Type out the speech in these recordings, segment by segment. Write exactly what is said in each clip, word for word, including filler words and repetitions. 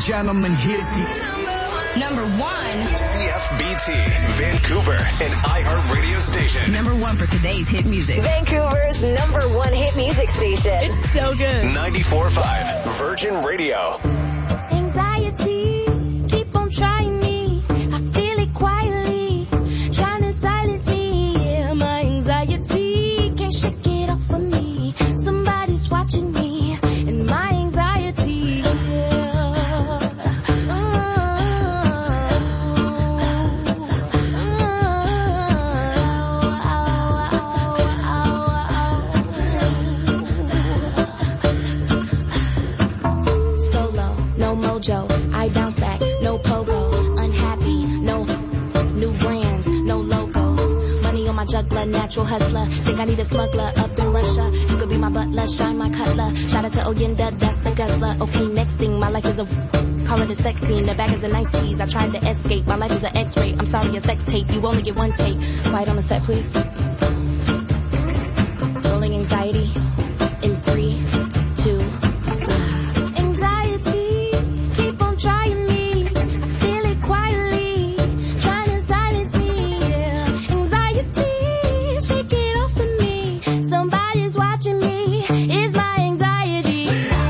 gentlemen, here's the... Number one. C F B T, Vancouver, an iHeart radio station. Number one for today's hit music. Vancouver's number one hit music station. It's so good. ninety-four point five, Virgin Radio. Anxiety, keep on trying me. I feel it quietly, trying to silence me. Yeah, my anxiety can't shake it off of me. Somebody's watching me, and my anxiety. Yeah. I bounce back, no pogo, unhappy, no new brands, no logos, money on my juggler, natural hustler, think I need a smuggler up in Russia, you could be my butler, shine my cutler, shout out to Oyenda, that's the guzzler, okay next thing, my life is a, call it a sex scene, the back is a nice tease, I tried to escape, my life is an x-ray, I'm sorry a sex tape, you only get one take, quiet on the set please, rolling anxiety, in three, two, trying me, I feel it quietly, trying to silence me, yeah. Anxiety, shake it off of me, somebody's watching me, it's my anxiety.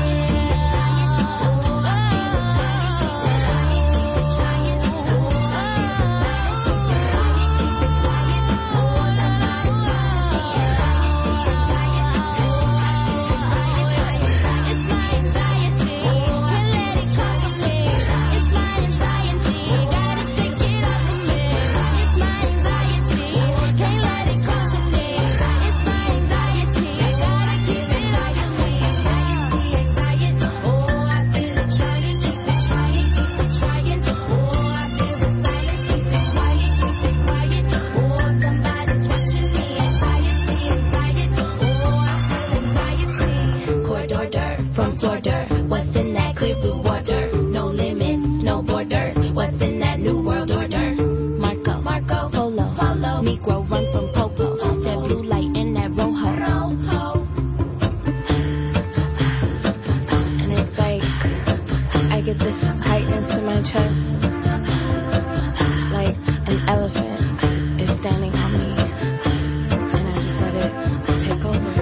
What's in that clear blue water? No limits, no borders. What's in that new world order? Marco, Marco, Polo, Polo, Negro run from Popo. That blue light in that Rojo. Rojo. And it's like I get this tightness in my chest, like an elephant is standing on me, and I just let it take over.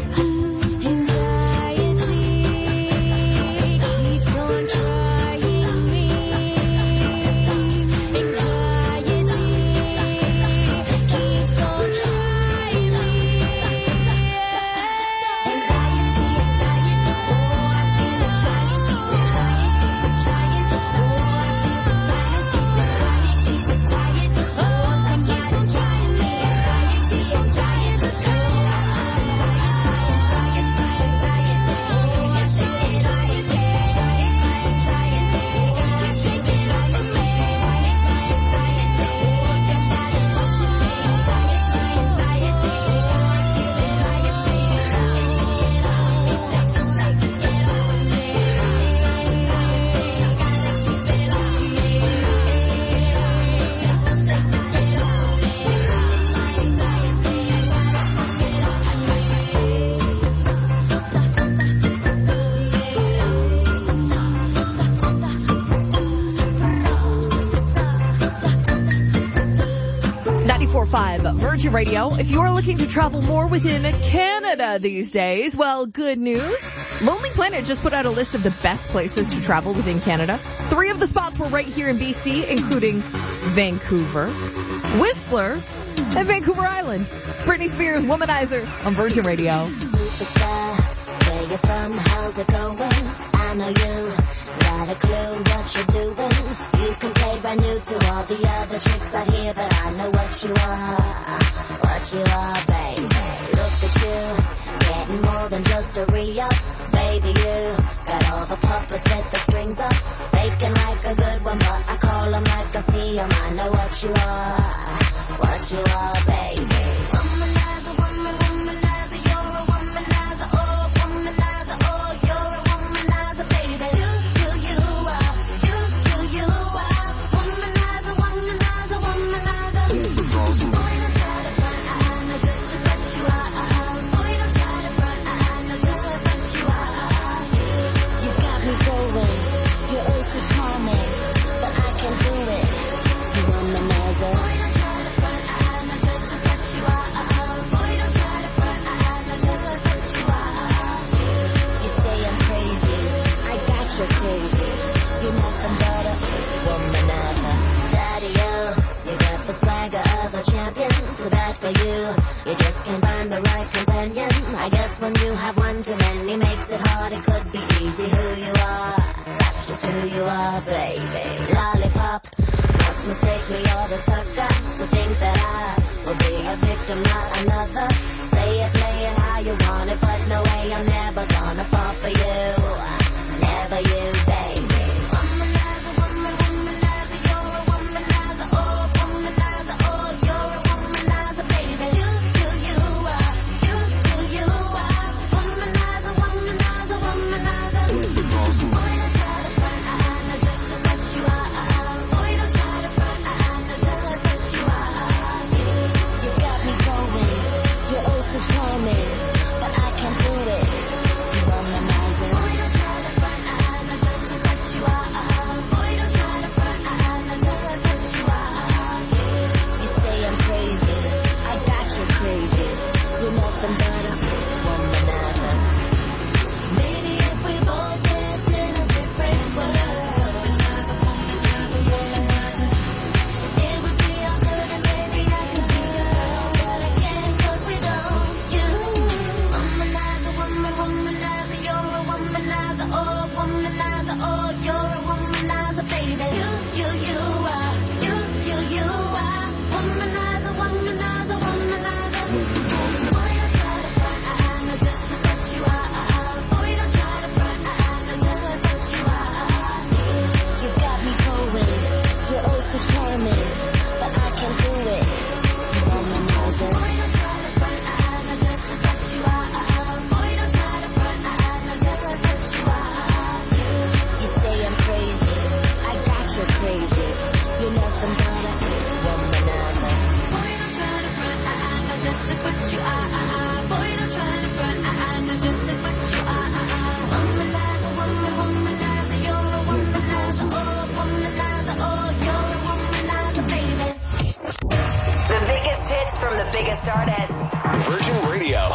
Virgin Radio. If you're looking to travel more within Canada these days, well, good news. Lonely Planet just put out a list of the best places to travel within Canada. Three of the spots were right here in B C, including Vancouver, Whistler, and Vancouver Island. Britney Spears, Womanizer on Virgin Radio. Where you from? How's it going? I know you got a clue what you're doing. You can play brand new to all the other chicks out here, but I know what you are, what you are, baby. Look at you, getting more than just a re-up. Baby, you got all the puppets with the strings up, faking like a good one, but I call them like I see them. I know what you are, what you are, baby. Womanizer, woman, womanizer, you're a womanizer, oh, womanizer, oh, you're a womanizer, baby. You, you, you are, you, you, you are, womanizer, womanizer, womanizer. Boy, don't try to front, I know just as what you are. Boy, don't try to front, I know just as what you are. You got me going, you're oh so charming. you, you just can't find the right companion. I guess when you have one too many makes it hard. It could be easy who you are. That's just who you are, baby. Lollipop. Must mistake me or the sucker to think that I will be a victim, not another. Say it, play it how you want it, but no way I'm never gonna fall for you. Never you, baby. Womanizer, woman, womanizer, you're a womanizer, oh, womanizer, oh, you're a womanizer, baby. You, you, you are, you, you, you are. Womanizer, womanizer, womanizer. Boy, don't try to front, I know just just what you are. Boy, don't try to front, I know just just what you are. You got me going, you're oh so charming, but I can't do it. Womanizer. Boy, don't try to front, I know just just what you are. Boy, don't try to front, I know just just what you are. You say I'm crazy, I got you crazy. You're nothing but a womanizer. Maybe if we both lived in a different world, womanizer, womanizer, womanizer, it would be all good and maybe I could be your girl, but I can't 'cause we don't. You, womanizer, woman, womanizer, you're a womanizer, oh, womanizer, oh, you're a womanizer, baby. You, you, you are, you, you, you are, womanizer, womanizer, womanizer. Boy, don't try to front, I know just just what you are. Boy, don't try to front, I know just just what you are. You got me going, you're oh so charming, but I can't do it. Womanizer. Boy, don't try to front, I know just just what you are. Boy, don't try to front, I know just just what you are. You say I'm crazy, I got you crazy. You're nothing but a womanizer. Boy, don't try to front, I know just just what you are. Boy, don't try to front, I know just just what you are. Womanizer, woman, womanizer, you're a womanizer, oh, womanizer, oh, you're a womanizer, baby. The biggest hits from the biggest artists. Virgin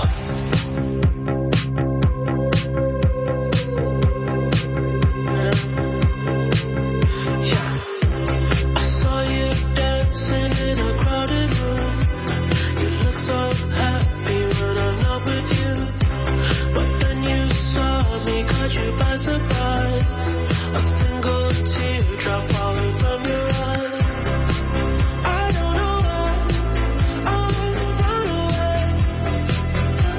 Radio. I saw you dancing in a crowded room. You look so happy when I'm not with you. But then you saw me, caught you by surprise. A single teardrop falling from your eye. I don't know why I run away.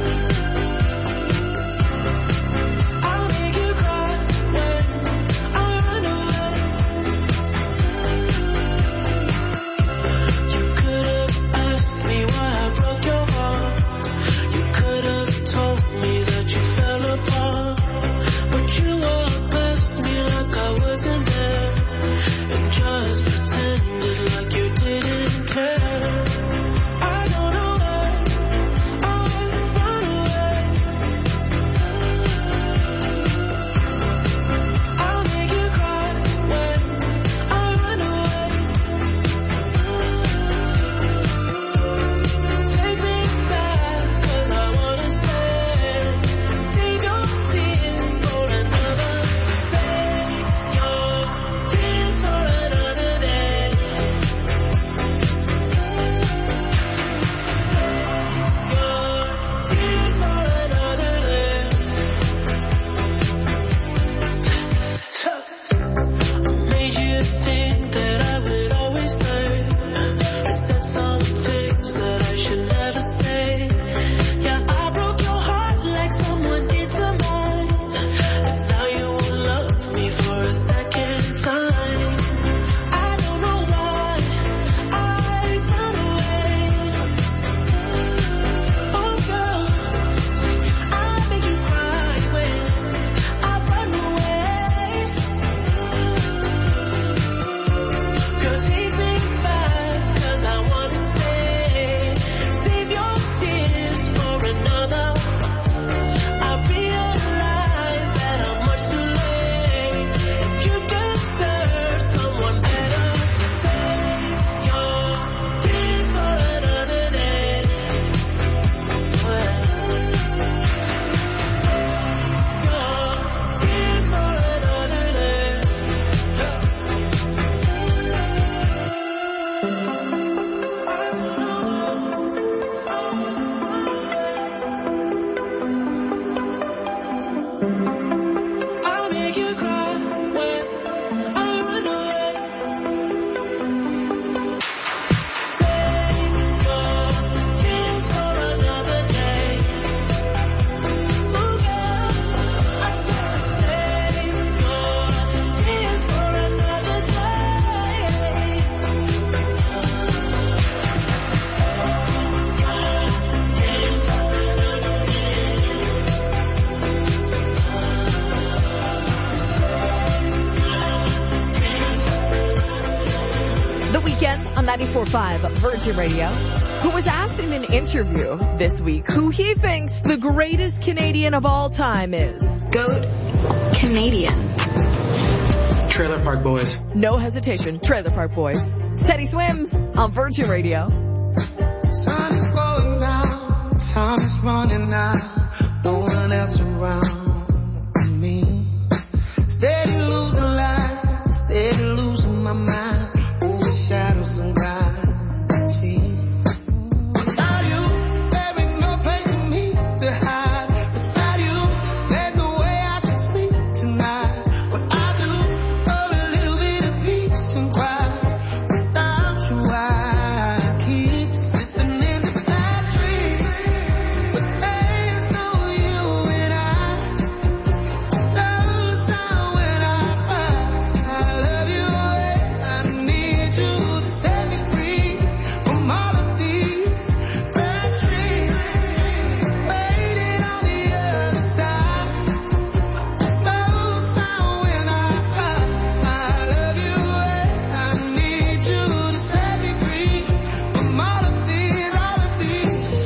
ninety-four point five Virgin Radio, who was asked in an interview this week who he thinks the greatest Canadian of all time is. Goat Canadian. Trailer Park Boys. No hesitation, Trailer Park Boys. Teddy Swims on Virgin Radio. Sun is going down, time is running out, no one else around me. Steady losing light, steady losing my mind, over shadows and gravity. Without you, there ain't no place for me to hide. Without you, there's no way I can sleep tonight. What I do, for a little bit of peace and quiet. Without you, I keep slipping into bad dreams. But there's no you and I. Love sound when I cry. I love you, I need you to set me free from all of these bad dreams. Waiting on the other side. Love sound when I cry. I love you, I need you to set me free from all of these, all of these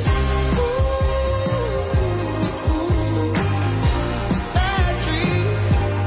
bad dreams.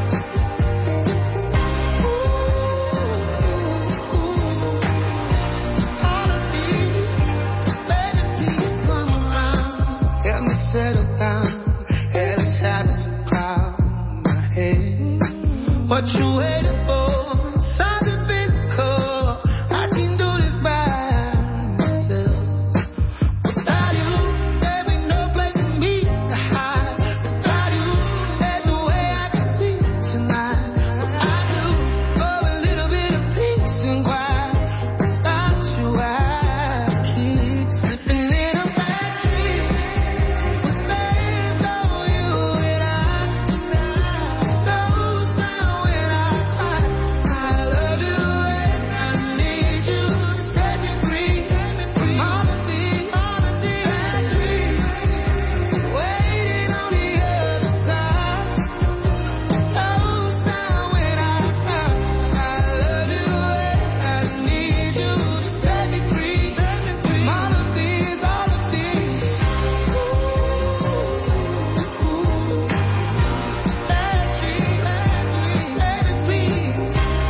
All of these, baby, please come around. Help me settle down. Hell, it's habits of crowd my head. What you waiting for? Something physical. I can do this by myself. Without you, there ain't no place for me to hide. Without you, there's no way I can sleep tonight. What I do, for a little bit of peace and quiet. Without you, I keep slipping in a bad dream. But there's no you and I. No sound when I cry. I love you and I need you to set me free from all of these, all of these bad dreams. Waiting on the other side. No sound when I cry. I love you and I need you to set me free from all of these, all of these bad dreams, bad dreams, baby, please.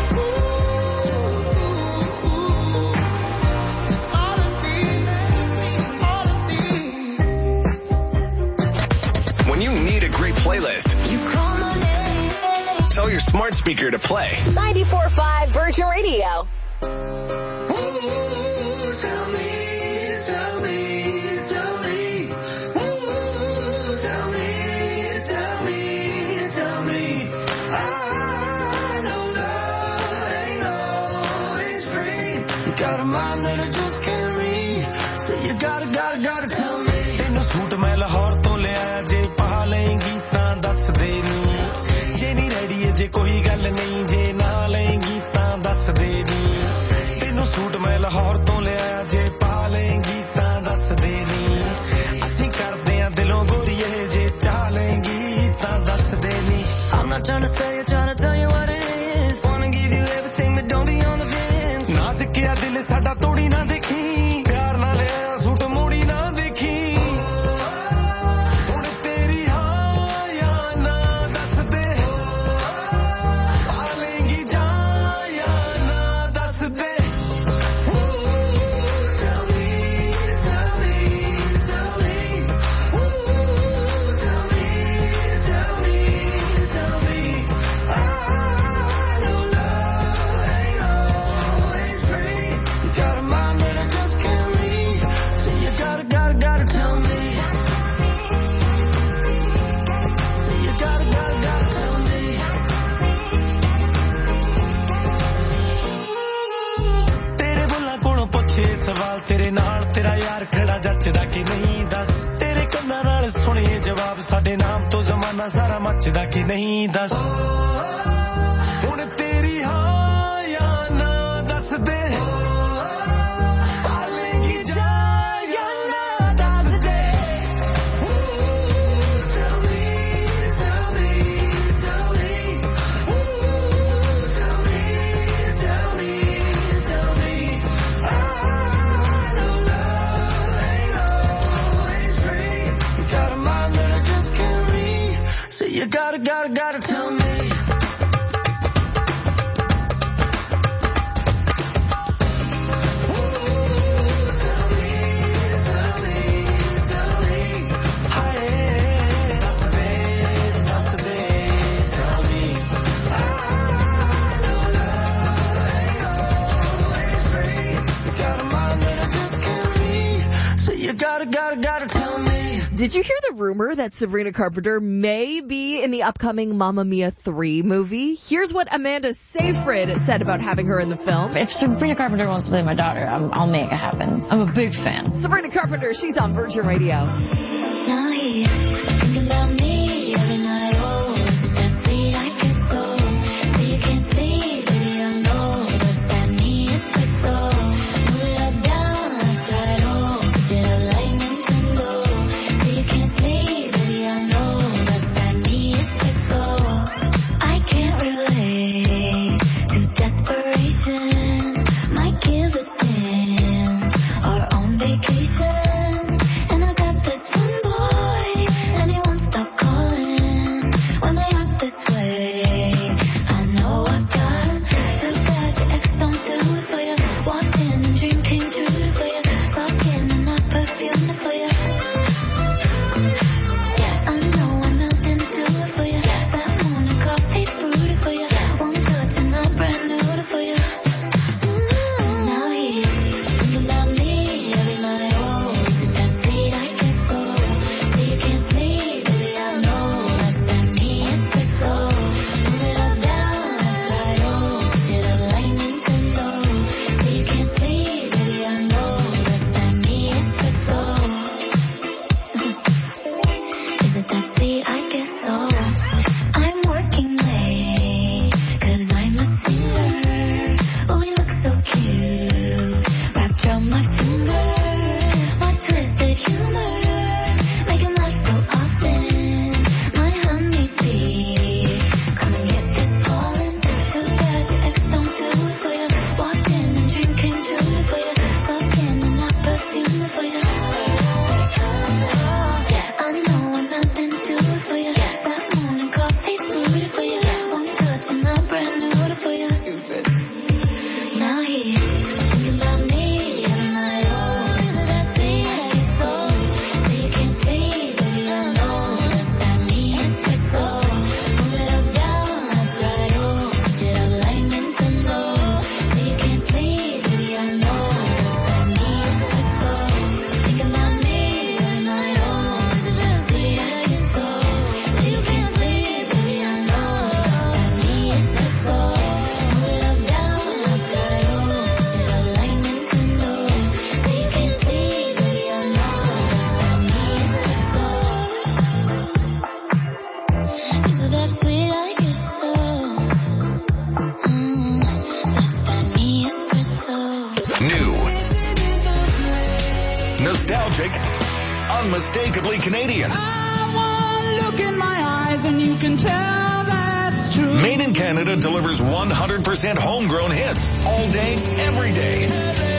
All of these, all of these. When you need a great playlist, You call my name. tell your smart speaker to play. ninety-four point five Virgin Radio. Ooh, tell me, tell me, tell me. Ooh, tell me, tell me, tell me. I know love ain't always free. You got a mind that I just can't read. So you gotta, gotta, gotta tell me. ਤੈਨੂੰ suit ਮੈਂ ਲਾਹੌਰ ਤੋਂ ਲਿਆ ਜੇ ਪਾ ਲਏਂਗੀ ਤਾਂ ਦੱਸ ਦੇ ਨੀ ਜੇ ਨਹੀਂ ਰੈਡੀ ਏ ਜੇ ਕੋਈ ਗੱਲ ਨਹੀਂ ਜੇ ਨਾ ਲਏਂਗੀ ਤਾਂ ਦੱਸ ਦੇ ਨੀ ਤੈਨੂੰ ਸੂਟ ਮੈਂ ਲਾਹੌਰ ਤੋਂ ਲਿਆ ਜੇ ਪਾ ਲਏਂਗੀ ਤਾਂ ਦੱਸ ਦੇ ਨੀ ਅਸੀਂ ਕਰਦੇ ਆਂ ਦਿਲੋਂ ਗੋਰੀਏ ਜੇ ਚਾਹ ਲਏਂਗੀ ਤਾਂ ਦੱਸ ਦੇ ਨੀ I'm not trying to stay here, trying to tell you what it is. Wanna give you everything, but don't be on the fence. ਨਾ ਸਿੱਕਿਆ ਦਿਲ ਸਾਡਾ ਤੋੜੀ ਨਾ ਦੇਖੀ ਪਿਆਰ ਨਾਲ ਲਿਆ ਸੂਟ ਮੋੜੀ ਨਾ ਦੇਖੀ ਹੁਣ ਤੇਰੀ ਹਾਂ ਜਾਂ ਨਾ ਦੱਸ ਦੇ ਪਾ ਲਏਂਗੀ ਜਾਂ ਜਾਂ ਨਾ ਦੱਸ ਦੇ Tell me, tell me, tell me. Ooh, tell me, tell me, tell me. I know love ain't always free. You got a mind that I just can't read. So you gotta, gotta, gotta tell me. So you gotta, gotta, gotta tell me. ਤੇਰੇ ਬੁੱਲਾਂ ਕੋਲੋਂ ਪੁੱਛੇ ਸਵਾਲ ਤੇਰੇ ਨਾਲ ਤੇਰਾ ਯਾਰ ਖੜਾ ਜੱਚਦਾ ਕਿ ਨਹੀਂ ਦੱਸ ਤੇਰੇ ਕੰਨਾਂ ਨਾਲ ਸੁਣੇ ਜਵਾਬ ਸਾਡੇ ਨਾਮ ਤੋਂ ਜ਼ਮਾਨਾ ਸਾਰਾ ਮੱਚਦਾ ਕਿ ਨਹੀਂ ਦੱਸ ਹੁਣ ਤੇਰੀ ਹਾਂ ਜਾਂ ਨਾ ਦੱਸ ਦੇ ਪਾ ਲਏਂਗੀ ਜਾਂ ਜਾਂ ਨਾ ਦੱਸ ਦੇ Tell me, tell me, tell me. Ooh, tell me, tell me, tell me. I you gotta, gotta, gotta tell me. Did you hear the rumor that Sabrina Carpenter may be in the upcoming Mamma Mia three movie? Here's what Amanda Seyfried said about having her in the film. If Sabrina Carpenter wants to play my daughter, I'm, I'll make it happen. I'm a big fan. Sabrina Carpenter, she's on Virgin Radio. Now he's thinking about me every night. Oh, is it that sweet? I guess so. So you can't sleep, baby, I know. Does that mean it's crystal? Move it up, down, left, right, oh. Switch it up like Nintendo. So you can't sleep, baby, I know. Does that mean it's crystal? I can't relate to desperation. My kids are dim or on vacation. And I got this one boy, and he won't stop calling when they act this way. I know I got him. So bad your ex don't do it for you. Walked in and dream came true for you. Soft skin and not perfume for you. Yes, I know I'm melting to it for you. Yes, that morning coffee brewed for you. Won't touch and not brand new for you. Mm, now he's thinking about me every night. Oh, is it that sweet? I guess so. So you can't sleep, baby, I know. Does that mean it's crystal? Move it up, down, left, right, oh. Switch it up like Nintendo. So you can't sleep, baby, I know. Does that mean it's crystal? Is it that sweet? I guess so. I'm working late, cause I'm a singer. Oh, we look so cute, wrapped around my finger. My twisted humor, make him laugh so often. My honeybee, come and get this pollen. Too bad your ex don't do it for you. Walked in and dream came true for you. Soft skin and not perfume for you. Yes, I know I'm melting to it for you. Yes, that morning coffee brewed for you. Won't touch and not brand new for you. Now he's thinking about me every night. Oh, is it that sweet? I guess so. So you can't sleep, baby, I know. Does that mean it's crystal? Move it up, down, left, right, oh. Switch it up like Nintendo. So you can't sleep, baby, I know. Does that mean it's crystal? Thinking about me every night. Oh, is it that sweet? I guess so. So you can't sleep, baby, I know. Does that mean it's crystal? Move it up, down, left, right, oh. Switch it up like Nintendo. So you can't sleep, baby, I know. Does that mean it's crystal? Is it that sweet? I guess so. Mm, that's that me espresso. New. Nostalgic. Unmistakably Canadian. One look in my eyes and you can tell that's true. Made in Canada delivers one hundred percent homegrown hits all day, every day.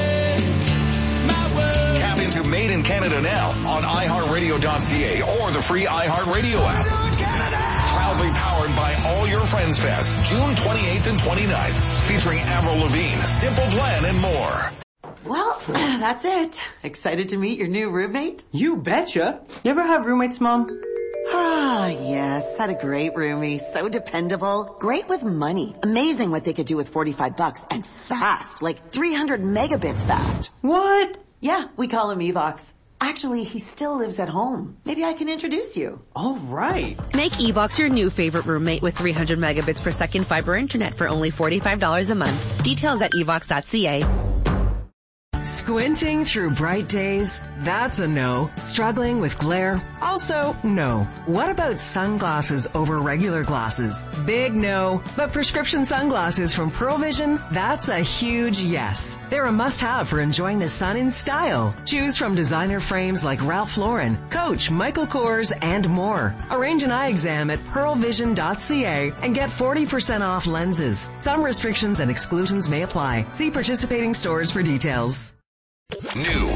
Tap into Made in Canada now on i heart radio dot c a or the free iHeartRadio app. Proudly powered by All Your Friends Fest, June twenty-eighth and twenty-ninth, featuring Avril Lavigne, Simple Plan, and more. Well, that's it. Excited to meet your new roommate? You betcha. You ever have roommates, Mom? Ah, yes. Had a great roomie. So dependable. Great with money. Amazing what they could do with forty-five bucks. And fast. Like three hundred megabits fast. What? Yeah, we call him Evox. Actually, he still lives at home. Maybe I can introduce you. All right. Make Evox your new favorite roommate with three hundred megabits per second fiber internet for only forty-five dollars a month. Details at evox dot c a. Squinting through bright days? That's a no. Struggling with glare? Also, no. What about sunglasses over regular glasses? Big no. But prescription sunglasses from Pearl Vision? That's a huge yes. They're a must-have for enjoying the sun in style. Choose from designer frames like Ralph Lauren, Coach, Michael Kors, and more. Arrange an eye exam at pearl vision dot c a and get forty percent off lenses. Some restrictions and exclusions may apply. See participating stores for details. New.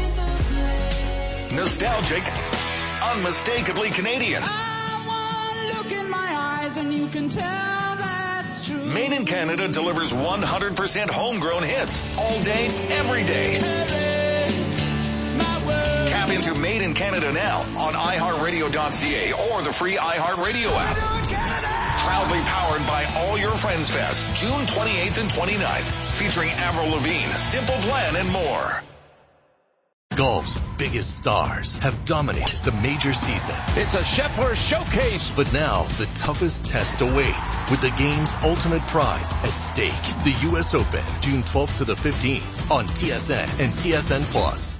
Nostalgic. Unmistakably Canadian. look in my eyes and you can tell that's true. Made in Canada delivers one hundred percent homegrown hits all day, every day. Tap into Made in Canada now on i heart radio dot c a or the free iHeartRadio app. Proudly powered by All Your Friends Fest, June twenty-eighth and twenty-ninth, featuring Avril Lavigne, Simple Plan, and more. Golf's biggest stars have dominated the major season. It's a Scheffler showcase. But now the toughest test awaits with the game's ultimate prize at stake. The U S Open, June twelfth to the fifteenth on T S N and T S N Plus.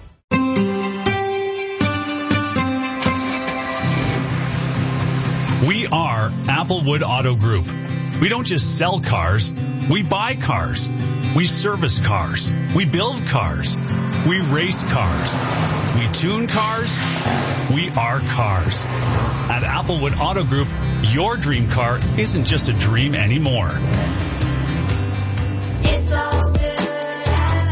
We are Applewood Auto Group. We don't just sell cars, we buy cars. We service cars. We build cars. We race cars. We tune cars. We are cars. At Applewood Auto Group, your dream car isn't just a dream anymore. It's all good at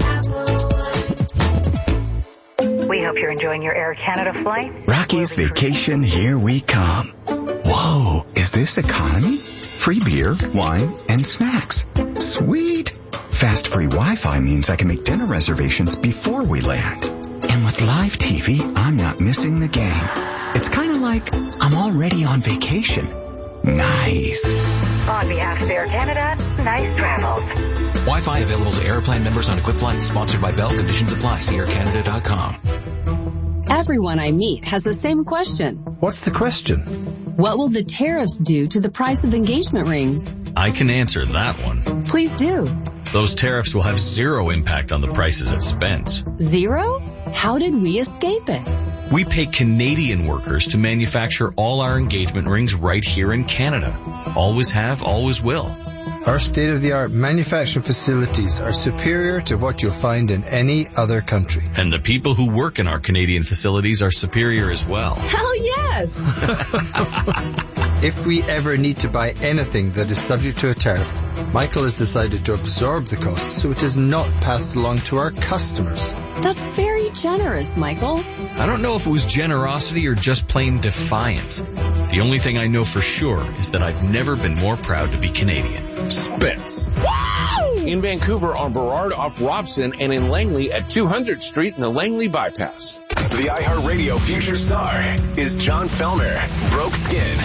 Applewood. We hope you're enjoying your Air Canada flight. Rocky's Vacation, here we come. Whoa, is this economy? Free beer, wine, and snacks. Sweet. Fast free Wi-Fi means I can make dinner reservations before we land. And with live T V, I'm not missing the game. It's kind of like I'm already on vacation. Nice. On behalf of Air Canada, nice travels. Wi-Fi available to Airplane members on equipped flights. Sponsored by Bell. Conditions apply. See air canada dot com. Everyone I meet has the same question. What's the question? What will the tariffs do to the price of engagement rings? I can answer that one. Please do. Those tariffs will have zero impact on the prices at Spence. Zero? How did we escape it? We pay Canadian workers to manufacture all our engagement rings right here in Canada. Always have, always will. Our state-of-the-art manufacturing facilities are superior to what you'll find in any other country. And the people who work in our Canadian facilities are superior as well. Hell yes! If we ever need to buy anything that is subject to a tariff, Michael has decided to absorb the cost so it is not passed along to our customers. That's very generous, Michael. I don't know if it was generosity or just plain defiance. The only thing I know for sure is that I've never been more proud to be Canadian. Spence. Wow! In Vancouver on Burrard off Robson and in Langley at two hundredth Street in the Langley Bypass. The iHeartRadio future star is John Felmer, Broke Skin.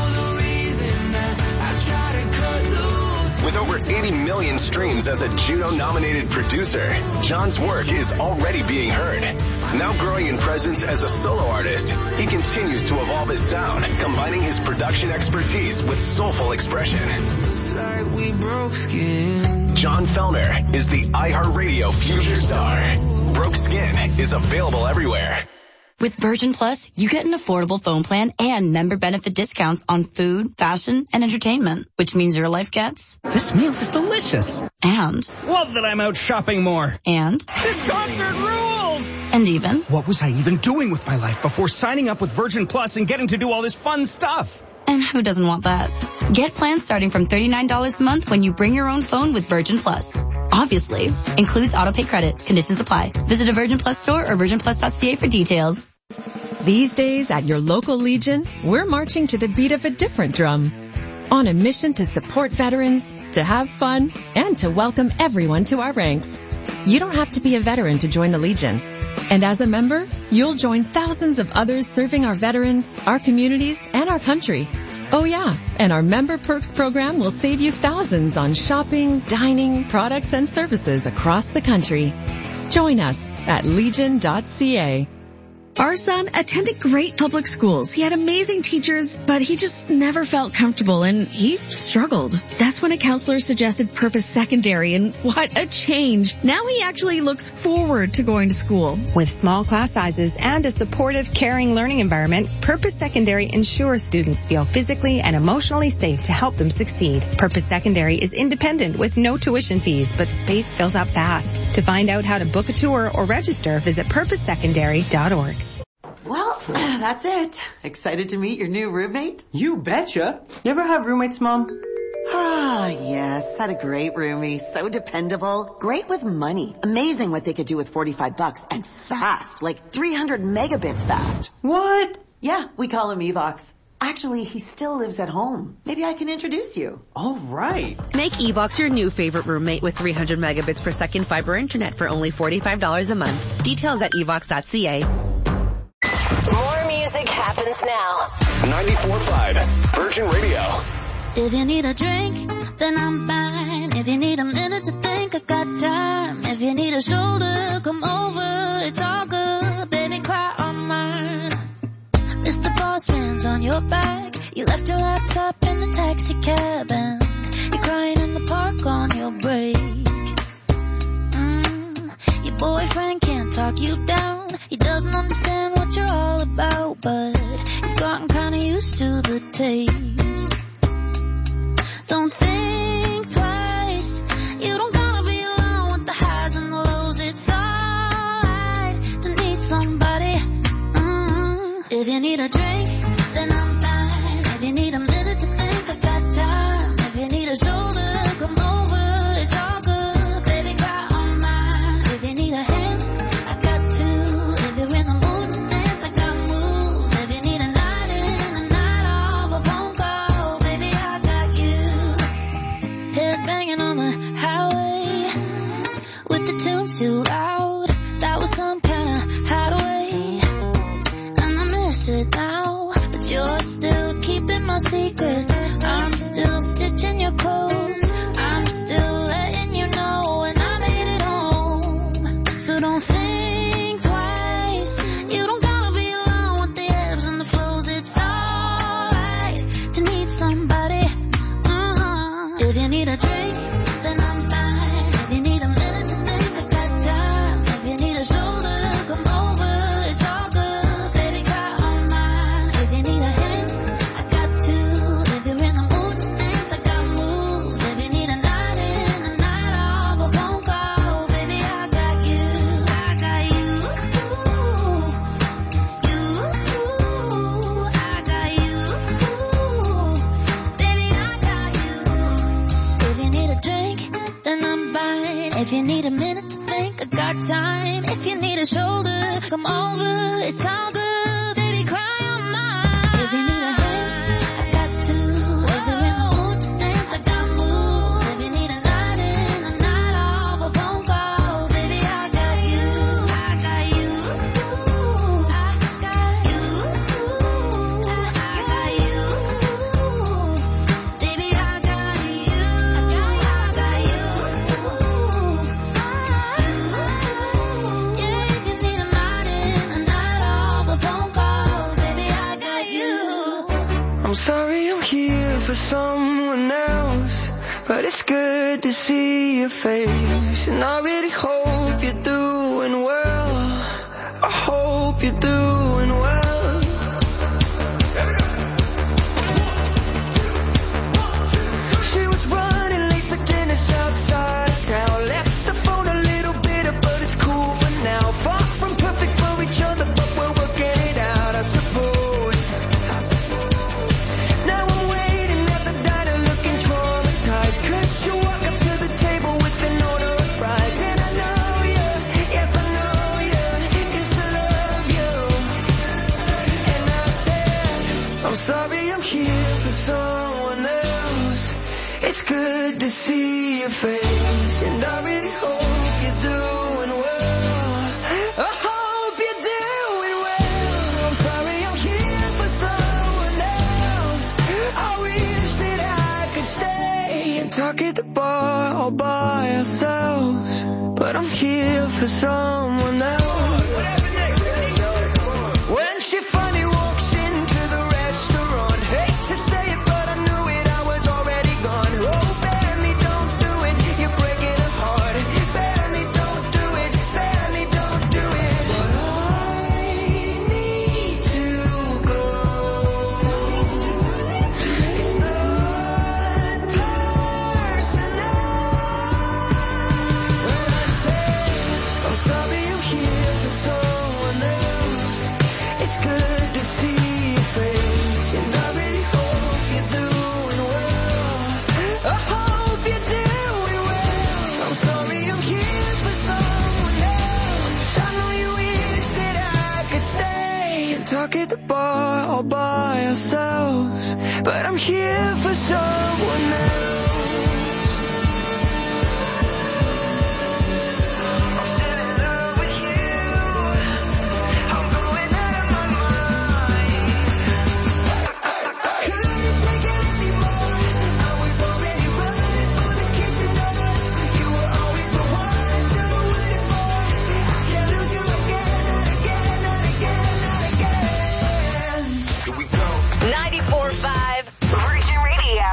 With over eighty million streams as a Juno-nominated producer, John's work is already being heard. Now growing in presence as a solo artist, he continues to evolve his sound, combining his production expertise with soulful expression. Looks like we broke skin. John Felmer is the iHeartRadio future star. Broke Skin is available everywhere. With Virgin Plus, you get an affordable phone plan and member benefit discounts on food, fashion, and entertainment, which means your life gets... This meal is delicious. And... Love that I'm out shopping more. And... This concert rules! And even... What was I even doing with my life before signing up with Virgin Plus and getting to do all this fun stuff? And who doesn't want that? Get plans starting from thirty-nine dollars a month when you bring your own phone with Virgin Plus. Obviously, includes autopay credit. Conditions apply. Visit a Virgin Plus store or virgin plus dot c a for details. These days at your local Legion, we're marching to the beat of a different drum. On a mission to support veterans, to have fun, and to welcome everyone to our ranks. You don't have to be a veteran to join the Legion. And as a member, you'll join thousands of others serving our veterans, our communities, and our country. Oh yeah, and our Member Perks program will save you thousands on shopping, dining, products, and services across the country. Join us at legion dot c a. Our son attended great public schools. He had amazing teachers, but he just never felt comfortable and he struggled. That's when a counselor suggested Purpose Secondary, and what a change. Now he actually looks forward to going to school. With small class sizes and a supportive, caring learning environment, Purpose Secondary ensures students feel physically and emotionally safe to help them succeed. Purpose Secondary is independent with no tuition fees, but space fills up fast. To find out how to book a tour or register, visit purpose secondary dot org. Well, that's it. Excited to meet your new roommate? You betcha. You ever have roommates, Mom? Ah, yes. Had a great roomie. So dependable. Great with money. Amazing what they could do with forty-five bucks. And fast. Like three hundred megabits fast. What? Yeah, we call him Evox. Actually, he still lives at home. Maybe I can introduce you. All right. Make eBox your new favorite roommate with three hundred megabits per second fiber internet for only forty-five dollars a month. Details at e box dot c a. More music happens now. ninety-four point five Virgin Radio. If you need a drink, then I'm fine. If you need a minute to think, I got time. If you need a shoulder, come over. It's all good, baby, cry on mine. Mister Boss Man's on your back. You left your laptop in the taxi cab and you're crying in the park on your break. Mm, your boyfriend can't talk you down. He doesn't understand what you're all about, but you've gotten kinda used to the taste. Don't think twice. You don't gotta be alone with the highs and the lows. It's alright to need somebody. Mm-hmm. If you need a drink, then I'm fine. If you need a minute to think, I got time. If you need a shoulder, come over. It's all good, baby, cry on mine. If you need a hand, I got two. If you're in the mood to dance, I got moves. If you need a night in, a night off, a phone call, baby, I got you. Head banging on the highway with the tunes too loud. That was some kind of hideaway, and I miss it now. But you're still keeping my secrets. I'm still stitching your clothes. I'm still letting you know when I made it home. So don't think twice. You don't gotta be alone with the ebbs and the flows. It's alright to need somebody. Uh-huh. If you need a drink, then I'm fine. If you need a minute to think, I got time. If you need a shoulder, come over. It's all good, baby, cry on mine. If you need a hand, I got two. If you're in the mood to dance, I got moves. If you need a night in, a night off, a phone call, baby, I got you. I got you. You. I got you. Baby, I got you. If you need a drink, then I'm fine. If you need a minute to think, I got time. If you need a shoulder, come over. It's all good, baby, cry on mine. If you need a hand, I got two. If you're in the mood to dance, I got moves. If you need a night in, a night off, a phone call, baby, I got you. I got you. I got you. I got you. Baby, I got you. I got you. Yeah, if you need a night in, a night off, a phone call, baby, I got you. I'm sorry I'm here for someone else, but it's good to see your face. And I really hope you're doing well. I hope you're doing well. She was running late for dinner outside of town. Left the phone a little bitter, but it's cool for now. Far from perfect for each other, but we're working it out, I suppose. Now I'm waiting at the diner looking traumatized, 'cause you walk up to the table with an order of fries. And I know you, yes I know you, used to love you. And I said, I'm sorry I'm here for someone else. It's good to see your face, and I really hope you're doing well. I hope you're doing well. I'm sorry I'm here for someone else. I wish that I could stay and talk at the bar all by ourselves, but I'm here for someone else. When she finally walks into the restaurant, hate to say it, but I knew it, I was already gone. Oh, Benny, don't do it, you're breaking her heart. Benny, don't do it, Benny, don't do it. But I need to go. It's not personal. When I say I'm sorry I'm here talk at the bar all by ourselves, but I'm here for someone else. ninety-four point five Virgin Radio.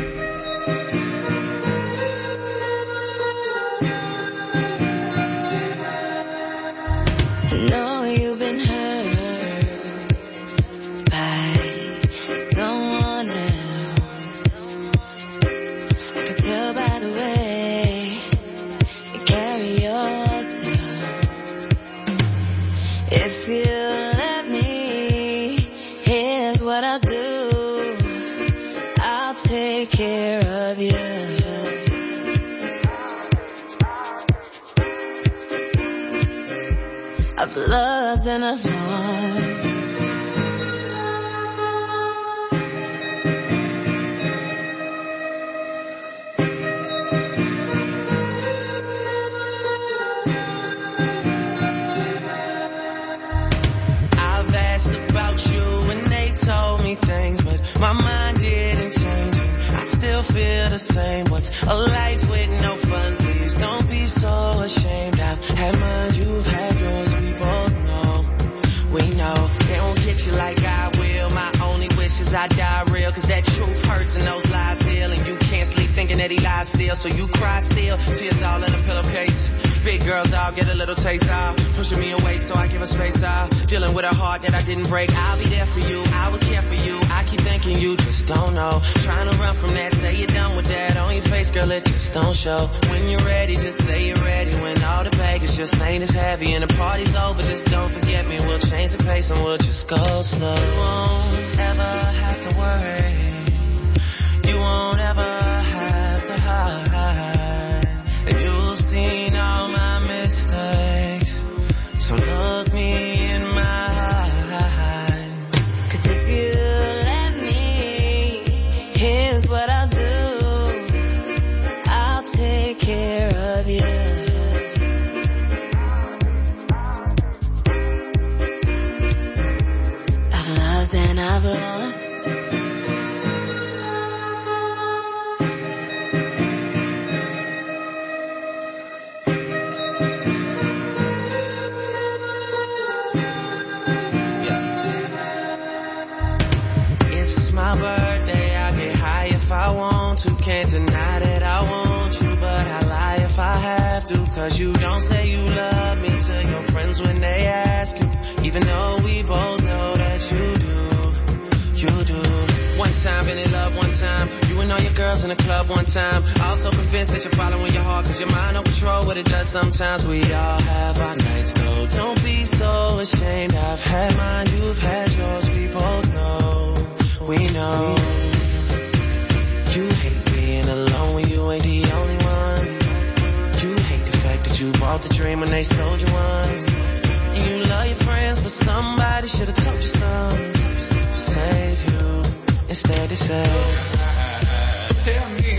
Know you've been hurt by someone else. I can tell by the way you carry yourself. If you let me, here's what I'll do. I'll take care of you. I've loved and I've lost. I've asked about you and they told me things, but my mind didn't change. I still feel the same. What's a life with no fun? Please don't be so ashamed. I've had mine, you've had yours. We both know, we know. They won't get you like I will. My only wish is I die real, cause that truth hurts and those lies heal. And you can't sleep thinking that he lies still, so you cry still. Tears all in a pillowcase. Big girls all get a little taste out, pushing me away so I give her space out. Dealing with a heart that I didn't break. I'll be there for you, I will care for you. I keep thinking you just don't know. Trying to run from that, say you're done with that. On your face, girl, it just don't show. When you're ready, just say you're ready. When all the baggage just ain't as heavy and the party's over, just don't forget me. We'll change the pace and we'll just go slow. You won't ever have to worry. You won't ever have to hide. And you've seen all my mistakes, so look me in my eyes. Cause if you let me, here's what I'll do. I'll take care of you. I've loved and I've lost. My birthday, I get high if I want to. Can't deny that I want you, but I lie if I have to. Cause you don't say you love me to your friends when they ask you, even though we both know that you do, you do. One time, been in love one time. You and all your girls in the club one time. Also convinced that you're following your heart, cause your mind don't control what it does sometimes. We all have our nights though, don't be so ashamed. I've had mine, you've had yours, we both know. We know you hate being alone when you ain't the only one. You hate the fact that you bought the dream when they sold you one. And you love your friends, but somebody should have told you something to save you. Instead they say, tell me.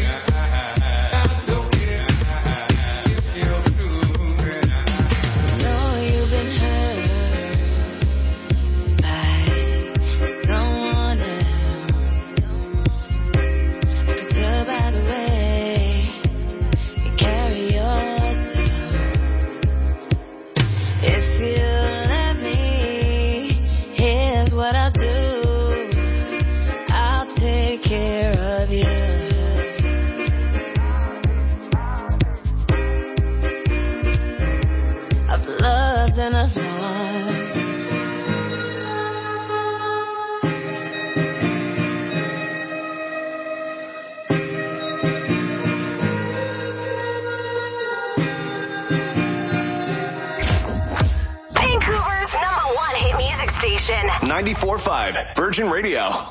ninety-four point five Virgin Radio.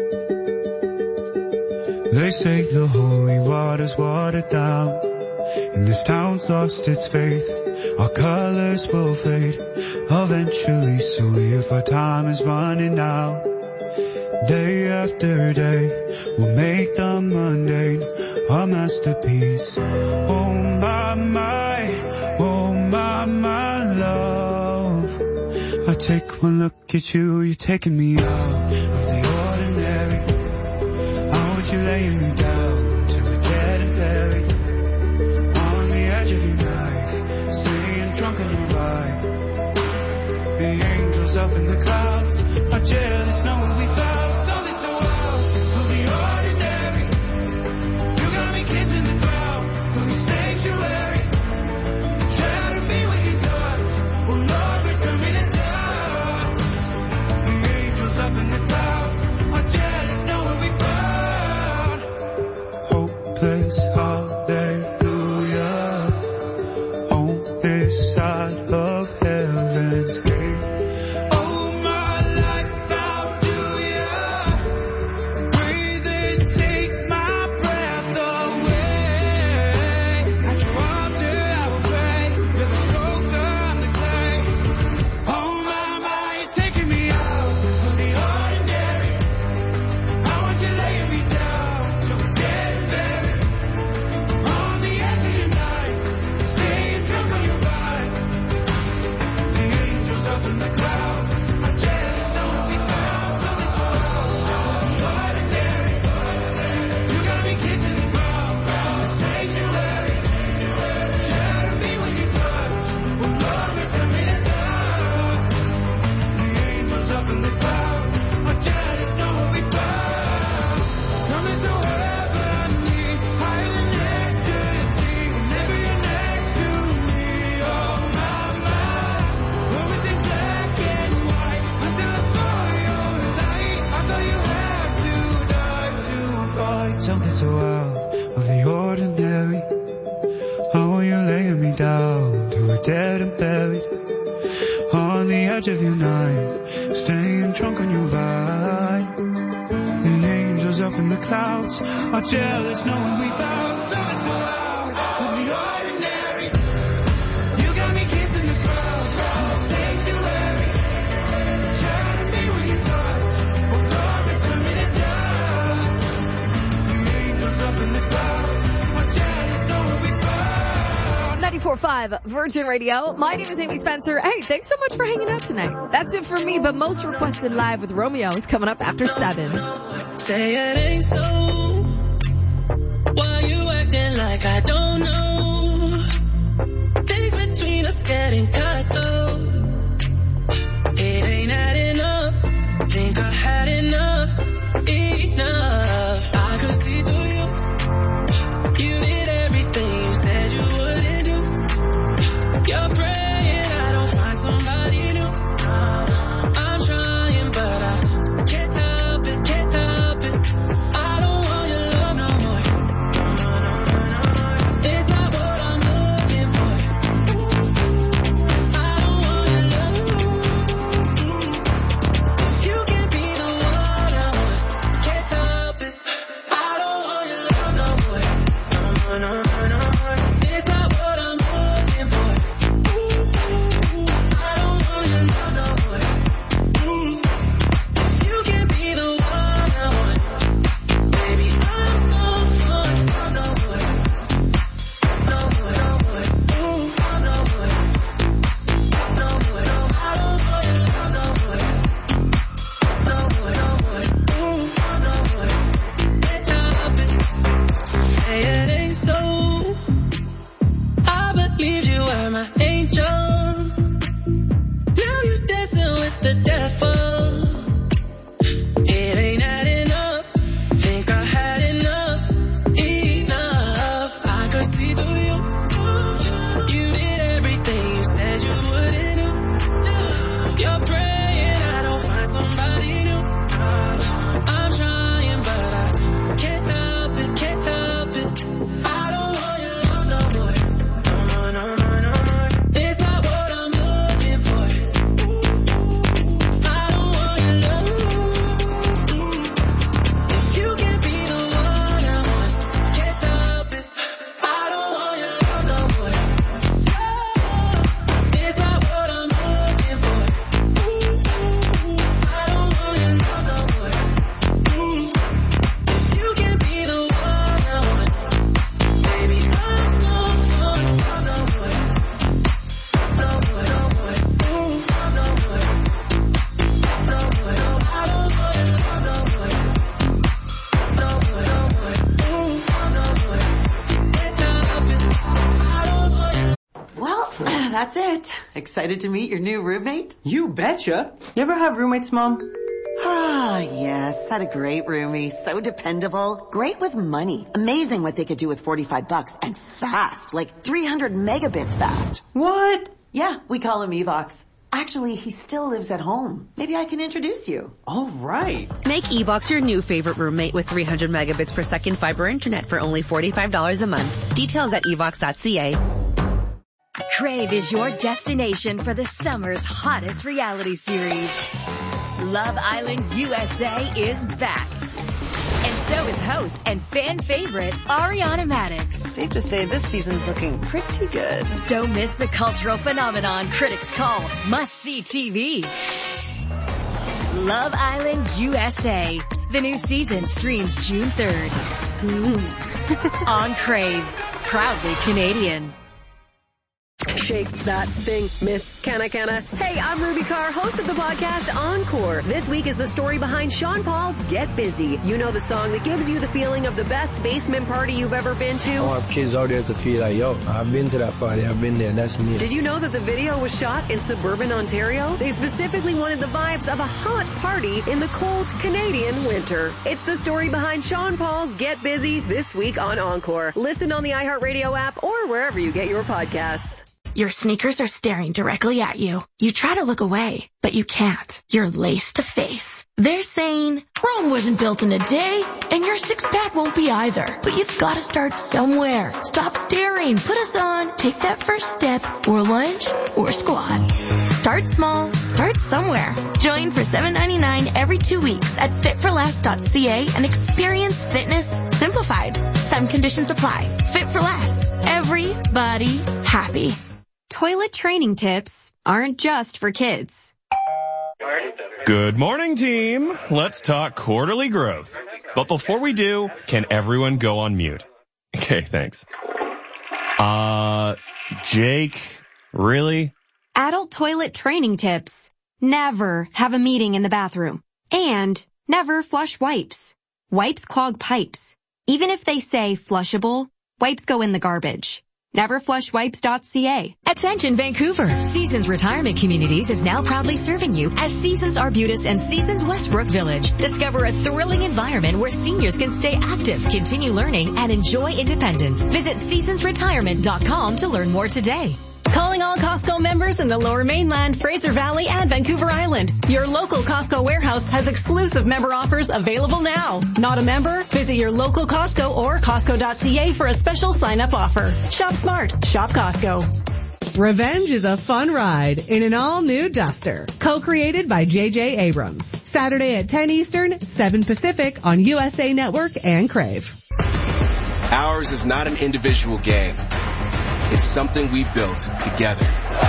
They say the holy water's watered down. and this town's lost its faith. Our colors will fade eventually, so if our time is running out, day after day, we'll make the mundane a masterpiece. Oh my, my, oh my, my love. I take one look at you, you're taking me out of the ordinary. How would you lay me down to a dead and buried on the edge of your knife, staying drunk on your ride? The angels up in the clouds are jealous knowing we found something so wild of the ordinary. You got me kissing the ground of your sanctuary. Shadow me when you touch. Oh Lord, return me to dust. The angels up in the clouds are jealous knowing we found hopeless hallelujah on this side of heaven's gate. Something so out of the ordinary. How are you laying me down to a dead and buried on the edge of your night, staying drunk on your ride? The angels up in the clouds are jealous knowing we found something so out of the ordinary. You got me kissing the ground in the sanctuary. Shadow me when you touch. Oh Lord, return me to dust. Up in the clouds, we're jealous, knowing we found. ninety-four point five Virgin Radio. My name is Amy Spencer. Hey, thanks so much for hanging out tonight. That's it for me, but most requested live with Romeo is coming up after seven. Say it ain't so. Why you acting like I don't know? Things between us getting cut though. It ain't adding up. Think I had enough. Enough. I could see through you. You did everything you said you wouldn't do. You're praying I don't find somebody new. I'm trying, but I can't help it, can't help it. I don't want your love no more. No, no, no, no, no, no. It's not what I'm looking for. I don't want your love. You can be the one I want. Can't help it. I don't want your love no more. No, no, no, no, no. It's not what I'm looking for. I don't want your love no more. You can be the one I want. Baby, I'm gone for love no more. No more, no more. Ooh, love no more. No more, no. I don't want your love no more. No more, no more. Ooh, love no more. Can't help it. Say it ain't so. I believed you were my angel. Now you're dancing with the devil. It ain't adding up. Think I had enough. Enough. I could see through you. You did everything you said you wouldn't do. You're praying I don't find somebody new. I'm trying, but I can't help it, can't help it. I don't want your love no more. No, no, no, no, no more. It's not That's it. Excited to meet your new roommate? You betcha. You ever have roommates, Mom? Ah, yes. Had a great roomie. So dependable. Great with money. Amazing what they could do with forty-five bucks. And fast. Like three hundred megabits fast. What? Yeah, we call him Evox. Actually, he still lives at home. Maybe I can introduce you. All right. Make Evox your new favorite roommate with three hundred megabits per second fiber internet for only forty-five dollars a month. Details at evox dot c a. Crave is your destination for the summer's hottest reality series. Love Island U S A is back. And so is host and fan favorite Ariana Madix. Safe to say this season's looking pretty good. Don't miss the cultural phenomenon critics call must-see T V. Love Island U S A. The new season streams June third. On Crave. Proudly Canadian. Shake that thing, Miss Canna Canna. Hey, I'm Ruby Carr, host of the podcast Encore. This week is the story behind Sean Paul's Get Busy. You know the song that gives you the feeling of the best basement party you've ever been to? I want kids out there to feel like, yo, I've been to that party, I've been there, that's me. Did you know that the video was shot in suburban Ontario? They specifically wanted the vibes of a hot party in the cold Canadian winter. It's the story behind Sean Paul's Get Busy this week on Encore. Listen on the iHeartRadio app or wherever you get your podcasts. Your sneakers are staring directly at you. You try to look away, but you can't. You're lace to face. They're saying, Rome wasn't built in a day, and your six-pack won't be either. But you've got to start somewhere. Stop staring. Put us on. Take that first step, or lunge, or squat. Start small. Start somewhere. Join for seven ninety-nine every two weeks at fit for less dot c a and experience fitness simplified. Some conditions apply. Fit for Less. Everybody happy. Toilet training tips aren't just for kids. Good morning, team. Let's talk quarterly growth. But before we do, can everyone go on mute? Okay, thanks. Uh, Jake, really? Adult toilet training tips. Never have a meeting in the bathroom. And never flush wipes. Wipes clog pipes. Even if they say flushable, wipes go in the garbage. never flush wipes dot c a. Attention Vancouver! Seasons Retirement Communities is now proudly serving you as Seasons Arbutus and Seasons Westbrook Village. Discover a thrilling environment where seniors can stay active, continue learning, and enjoy independence. Visit seasons retirement dot com to learn more today. Calling all Costco members in the Lower Mainland, Fraser Valley, and Vancouver Island. Your local Costco warehouse has exclusive member offers available now. Not a member? Visit your local Costco or Costco dot c a for a special sign-up offer. Shop smart. Shop Costco. Revenge is a fun ride in an all-new Duster. Co-created by J J Abrams. Saturday at ten Eastern, seven Pacific on U S A Network and Crave. Ours is not an individual game. It's something we've built together.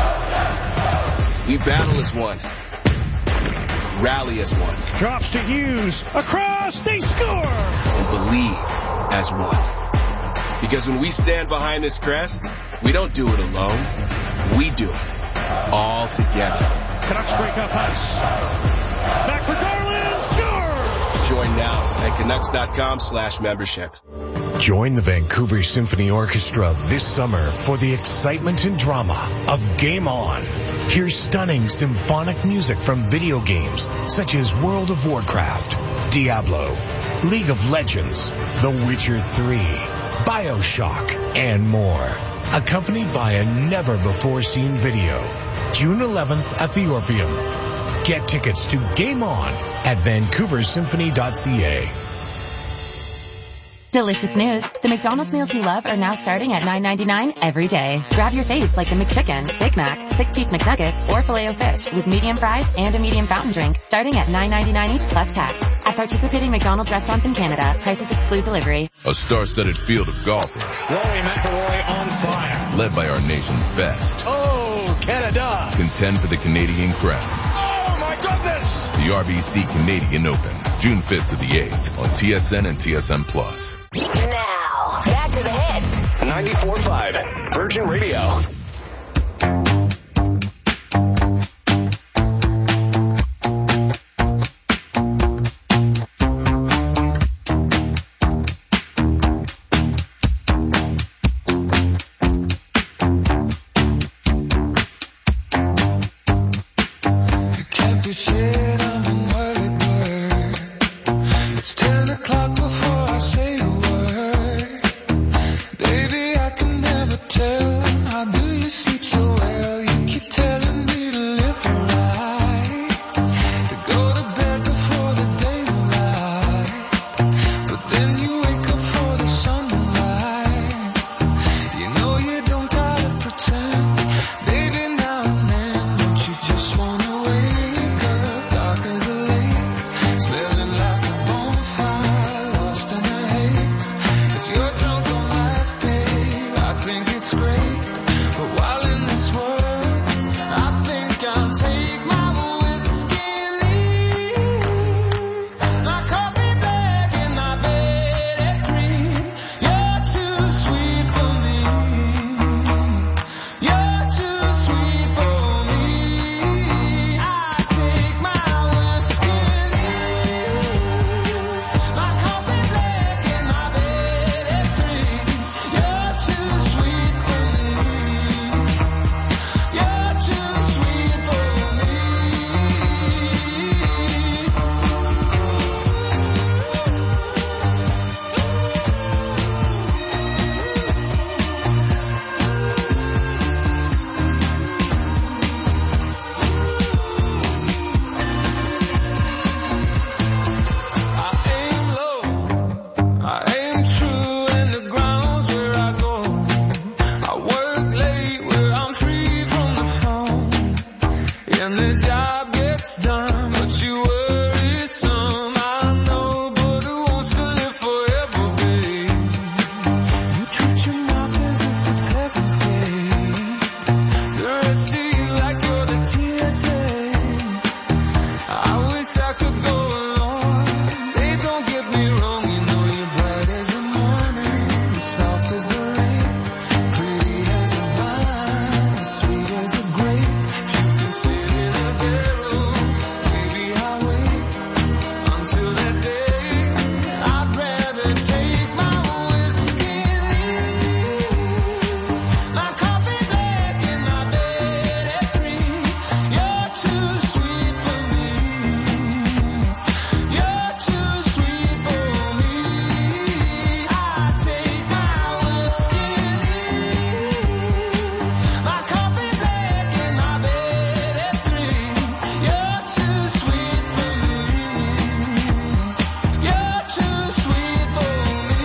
We battle as one. Rally as one. Drops to Hughes. Across, they score! And believe as one. Because when we stand behind this crest, we don't do it alone. We do it all together. Canucks break up ice. Back for Garland. Sure! Join now at Canucks dot com slash membership. Join the Vancouver Symphony Orchestra this summer for the excitement and drama of Game On. Hear stunning symphonic music from video games such as World of Warcraft, Diablo, League of Legends, The Witcher three, BioShock, and more. Accompanied by a never-before-seen video. June eleventh at the Orpheum. Get tickets to Game On at vancouver symphony dot c a. Delicious news. The McDonald's meals you love are now starting at nine ninety-nine every day. Grab your faves like the McChicken, Big Mac, six-piece McNuggets, or Filet-O-Fish with medium fries and a medium fountain drink starting at nine ninety-nine each plus tax. At participating McDonald's restaurants in Canada, prices exclude delivery. A star-studded field of golfers. Rory McIlroy on fire. Led by our nation's best. Oh, Canada. Contend for the Canadian crown. Oh, my goodness. The R B C Canadian Open, June fifth to the eighth on T S N and T S N Plus. Now, back to the hits. ninety-four point five Virgin Radio. a shit, I'm an early bird. It's ten o'clock before I say a word. Baby, I can never tell, how do you sleep so well? You keep telling me to live right, to go to bed before the daylight, but then you wake up for the sunrise. You know you don't gotta pretend, baby, now and then, don't you just wanna wake up, dark as the lake, smelling like a bonfire, lost in a haze. If you're drunk on life, babe, I think it's great, but while in this world, I think I'll take my whiskey and leave. My coffee black and my bed at three. You're too sweet for me. You're too sweet for me. I take my whiskey and leave. My coffee black and my bed at three. You're too sweet for me. You're too sweet for me. I aim low, I aim true, and the ground's where I go. I work late where I'm free from the phone, and the job gets done, but you worry some. I know, but who wants to live forever, babe? You treat your mouth as if it's heaven's gate. The rest of you like you're the T S A. I wish I could go along. They don't get me wrong, you know you're bright as the morning, you're soft as the rain, pretty as a vine, sweet as a grape. If you can sit in a barrel, maybe I'll wait until that day. I'd rather take my whiskey and leave. My coffee black and my bed at three. You're too sweet for me. You're too sweet for me. I take my whiskey and leave. My coffee black and my bed at three. You're too sweet for me. You're too sweet for me.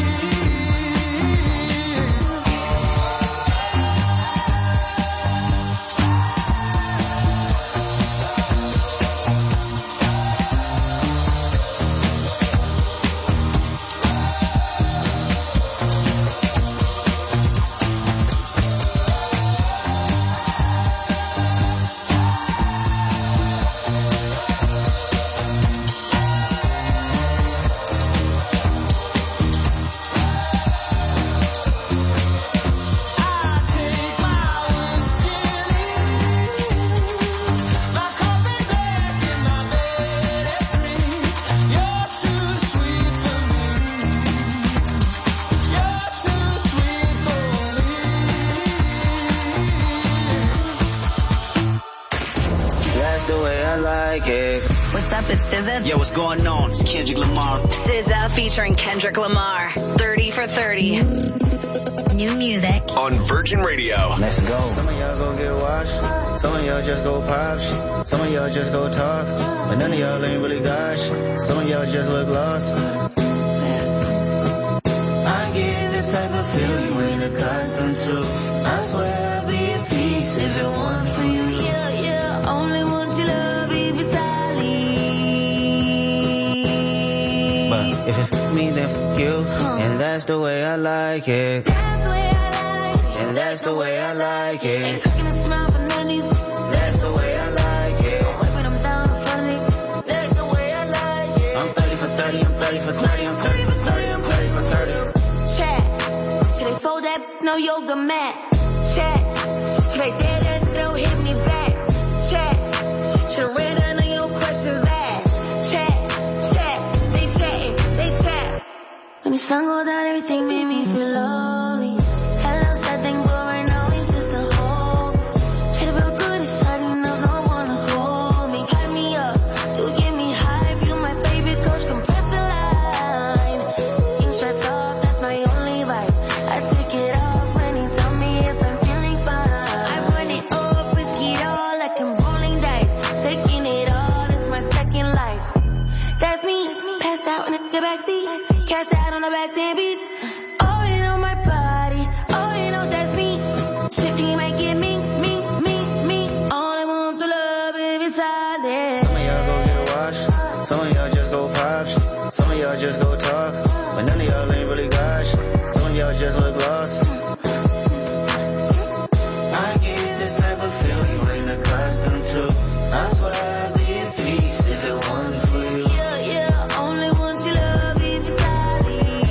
That's the way I like it. What's up, it's S Z A. Yo, what's going on? It's Kendrick Lamar. S Z A featuring Kendrick Lamar. thirty for thirty. New music on Virgin Radio. Let's go. Some of y'all go get washed. Some of y'all just go pop shit. Some of y'all just go talk. But none of y'all ain't really got shit. Some of y'all just look lost. I get this type of feel you ain't accustomed to. I swear I'll be at peace if it weren't for you. Yeah, yeah. Only want your love, baby, silently. But if it's me, then fuck you. And that's the way I like it. That's the way I like it. And that's the way I like it. Ain't cooking a smile for none of you. That's the way I like it. When I'm down in front of you. That's the way I like it. I'm thirty for thirty, I'm thirty for thirty, I'm thirty for thirty, I'm thirty for thirty. Chat. Should they fold that? No yoga mat. Chat. Should they dare that? Don't hit me back. Chat. Should I read that? No, you no questions asked. Chat. Chat. They chatting. They chat. When the sun go down, everything made me feel lonely. Hello, sad thing, but right now it's just a hole. Try to feel good inside, you know, don't wanna hold me. Had me backseat. Cash out on the backseat beach. Oh, you know my body. Oh, you know that's me. Shit, he might get me, me, me, me. All I want to love is inside there. Some of y'all go get a wash. Some of y'all just go pop. Some of y'all just go talk. But none of y'all ain't really gosh. Some of y'all just look lost. I get this type of feel you ain't accustomed to. I swear I'd be at peace if it wasn't for you. Yeah, yeah, only want you love you beside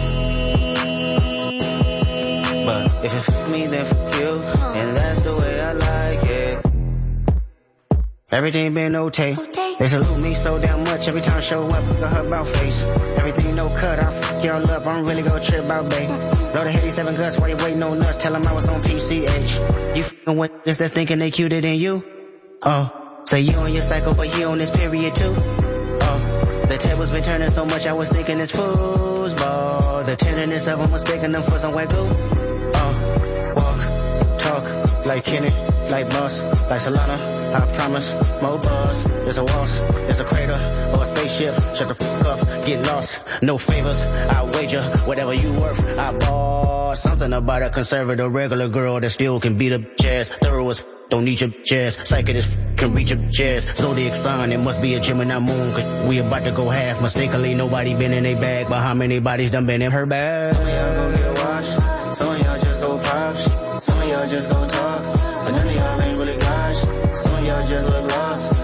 me. But if it f me, then f you. And that's the way I like it. Everything been okay. They salute me so damn much every time I show up, look at her about face. Everything no cut, I f y'all up, I'm really gonna trip out, babe. Load a heady seven guts while you waiting on nuts, tell them I was on P C H. You f***ing with this that's thinking they cuter than you? Oh, so you on your cycle, but you on this period too? Oh, the tables been turning so much I was thinking it's foosball. The tenderness of them was taking them for some white glue. Oh, walk, talk, like Kenny, like Boss, like Solana. I promise, more buzz. There's a waltz, there's a crater, or a spaceship. Shut the f*** up, get lost. No favors, I wager whatever you worth. I bought something about a conservative regular girl that still can beat up jazz. Thorough as don't need your jazz. Psychic as can reach your jazz. Zodiac sign, it must be a Gemini moon. Cause we about to go half. Mistakenly, nobody been in a bag. But how many bodies done been in her bag? Some of y'all go get washed. Some of y'all just go pop. Some of y'all just go talk. But none of y'all ain't really gosh. Some of y'all just look lost.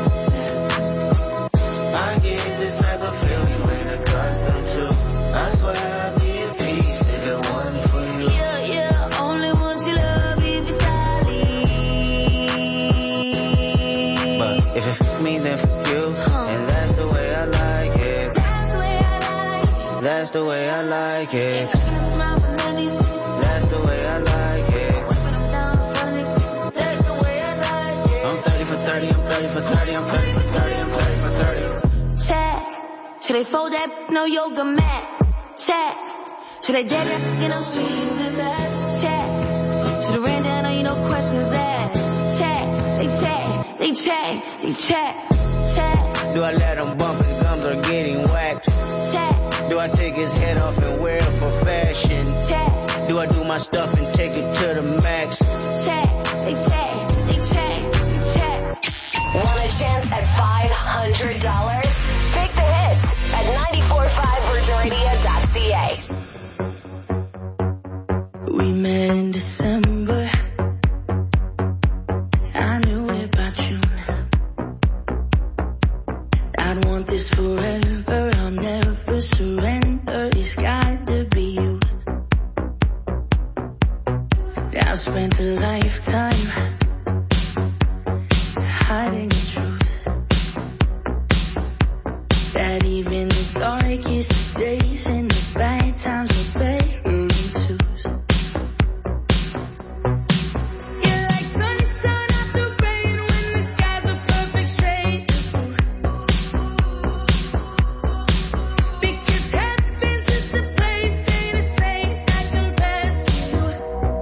I get this type of feel you ain't accustomed to. I swear I'd be at peace if it wasn't for you. Yeah, yeah, only want you love me beside me. But if it f me, then f you. And that's the way I like it. That's the way I like it. That's the way I like it. Ain't looking to smile for nothing. That's the way I like it. When I'm down in front of me. That's the way I like it. I'm thirty for thirty, I'm thirty for thirty, I'm thirty for thirty, I'm thirty for thirty. Check. Should they fold that no yoga mat? Check. Should they dead that, you know, strings attached? Check. Should have ran down on you, no questions asked. Check. They check. They check. They check. Check. Do I let him bump his gums or getting whacked? Check. Do I take his head off and wear it for fashion? Check. Do I do my stuff and take it to the max? Check. They check. They check. They check. Want a chance at five hundred dollars? Take the hits at nine four five virgin radio dot c a. We met in December. I knew about you. I'd want this forever. I'll never surrender. It's got to be you. I've spent a lifetime hiding the truth. That even the darkest days and the bad times are better than twos. You're like sunshine after rain when the sky's a perfect shade of blue. Because heaven's just a place, ain't a saint that compares to you.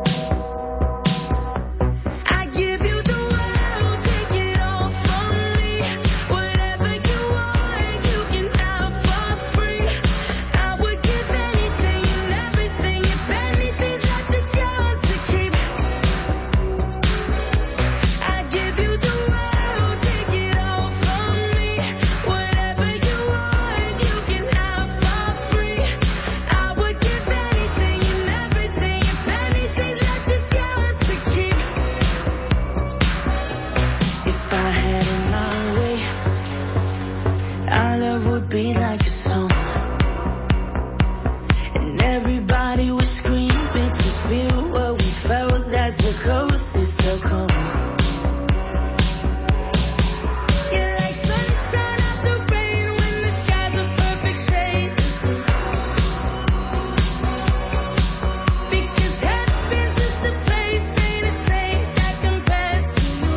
I give you the world, take it all from me. Whatever you want, you can have for free. I would give anything and everything if anything's left it's yours to keep. I give you the world, take it all from me. Whatever you want, you can have for free. I would give anything and everything if anything's left it's yours to keep. If I had it my way, our love would be like a song, and everybody would scream it to feel what we felt. That's the closest they'll come. You're like sunshine after rain when the sky's a perfect shade of blue. Because heaven's just a place, ain't a saint that compares to you.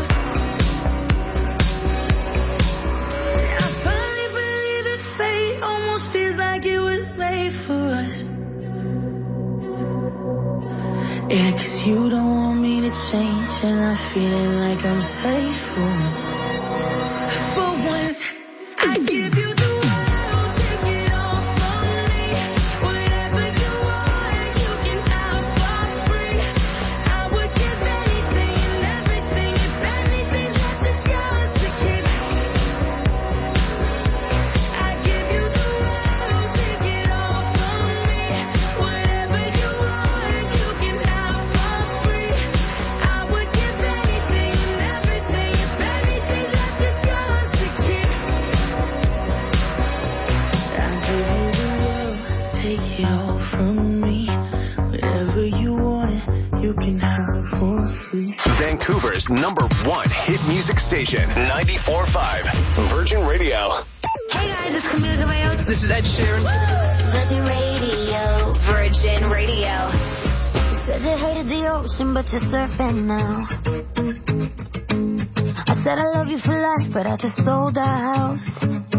I finally believe in fate, almost feels like it was made for us. Yeah, 'cause you don't want me to change, and I'm feeling like I'm safe for once. For once, I give you the world, take it all from Denver's number one hit music station, ninety-four point five Virgin Radio. Hey guys, it's Camila Cabello. This is Ed Sheeran. Virgin Radio. Virgin Radio. You said you hated the ocean, but you're surfing now. I said I love you for life, but I just sold our house.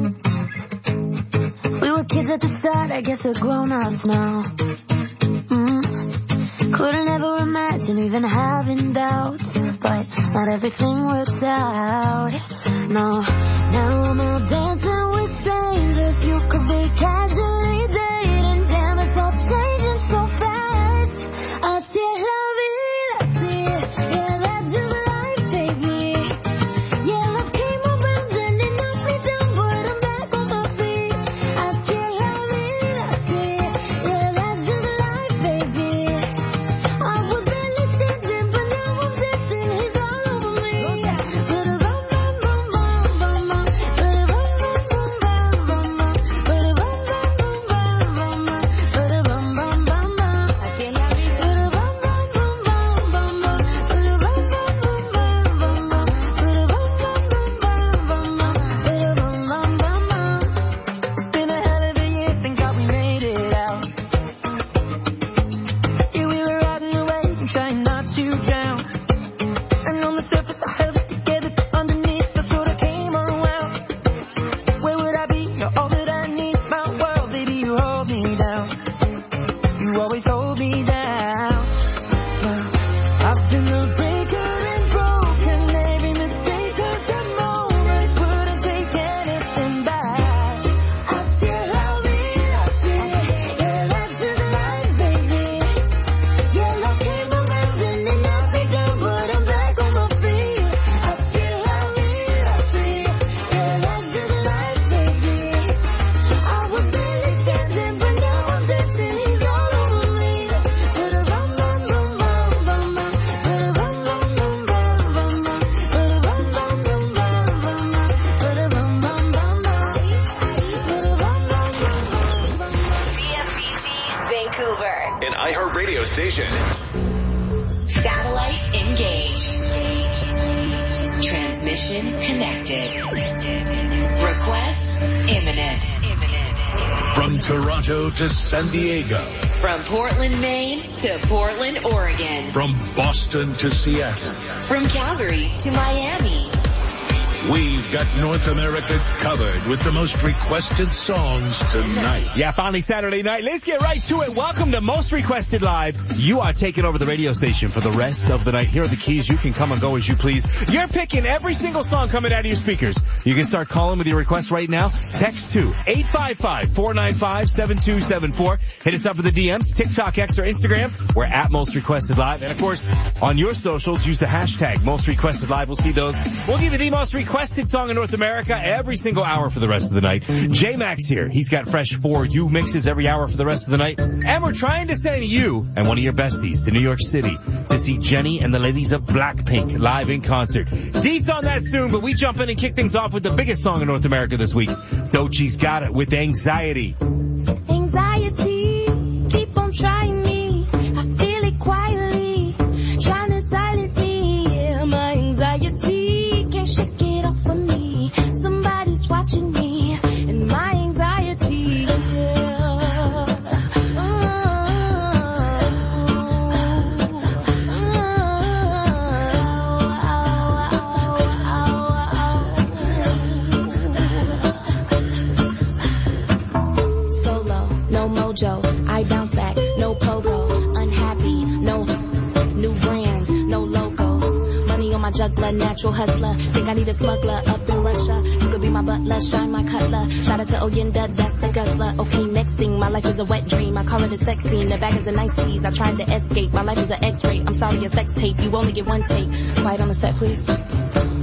We were kids at the start, I guess we're grown-ups now. Mm. Couldn't ever imagine even having doubts, but not everything works out. No, now I'm out dancing with strangers. You could be casually dating. Damn, it's all changing so fast. I still love it, I see it. Yeah, that's just life, baby. Yeah, love came up and then it knocked me down, but I'm back on my feet. I still love it, I see it. Yeah, that's just life, baby. I was barely standing, but now I'm dancing. He's all over me. It's been a hell of a year, thank God we made it out. Yeah, we were riding away and trying not to drown. And on the surface I held it together, but underneath that's what I came around. Where would I be? You're all that I need, my world, baby, you hold me down. You always hold me down. Well, I've been the breaker and broken, every mistake turns to moments, wouldn't take anything back. I still love it, I see it. Yeah, that's just life, baby. Yeah, love came around and it knocked me down, but I'm back on my feet. I still love it, I see it. Yeah, that's just life, baby. I was barely standing, but now I'm dancing. She's all over me. Ba-da-bum, bum, bum, bum, bum, bum. Ba-da-bum, bum, bum, bum, bum, bum. Ba-da-bum, bum, bum, bum, bum, bum. Ba-da-bum, bum, bum, bum. Ba-da-bum, bum, bum, bum. C F B T Vancouver. An iHeartRadio station. Satellite engaged. Transmission connected. Request imminent. From Toronto to San Diego. From Portland, Maine to Portland, Oregon. From Boston to Seattle. From Calgary to Miami. We've got North America covered with the most requested songs tonight. Yeah, finally Saturday night. Let's get right to it. Welcome to Most Requested Live. You are taking over the radio station for the rest of the night. Here are the keys. You can come and go as you please. You're picking every single song coming out of your speakers. You can start calling with your request right now. Text to eight five five, four nine five, seven two seven four. Hit us up with the D Ms, TikTok, X, or Instagram. We're at Most Requested Live. And of course, on your socials, use the hashtag Most Requested Live. We'll see those. We'll give you the most requested song in North America every single hour for the rest of the night. J-Max here. He's got fresh for you mixes every hour for the rest of the night. And we're trying to send you and one of your besties to New York City to see Jenny and the ladies of Blackpink live in concert. Deets on that soon, but we jump in and kick things off with the biggest song in North America this week. Doechie's got it with Anxiety. Anxiety, keep on trying me. I feel it quietly, trying to silence me. Yeah, my anxiety can't shake it off of me. Somebody's watching me, and my anxiety. Yeah. Solo, no mojo. I bounce back, no pogo. Unhappy, no new brands, no logos. Money on my juggler, natural hustler. Think I need a smuggler up in Russia. You could be my butler, shine my cutler. Shout out to Oyenda, that's the guzzler. Okay, next thing, my life is a wet dream. I call it a sex scene. The bag is a nice tease. I tried to escape. My life is an X-ray. I'm sorry, a sex tape. You only get one take. Quiet on the set, please.